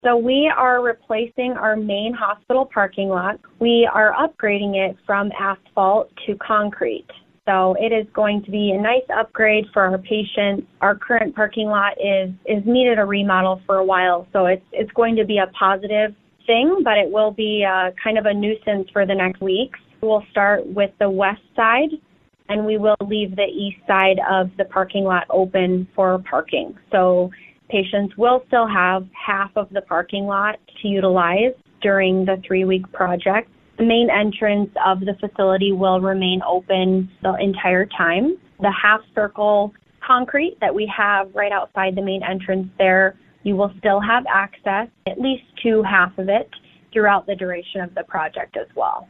So we are replacing our main hospital parking lot. We are upgrading it from asphalt to concrete. So it is going to be a nice upgrade for our patients. Our current parking lot is needed a remodel for a while, so it's going to be a positive thing, but it will be kind of a nuisance for the next weeks. We'll start with the west side, and we will leave the east side of the parking lot open for parking. So patients will still have half of the parking lot to utilize during the 3-week project. The main entrance of the facility will remain open the entire time. The half circle concrete that we have right outside the main entrance there, you will still have access, at least to half of it, throughout the duration of the project as well.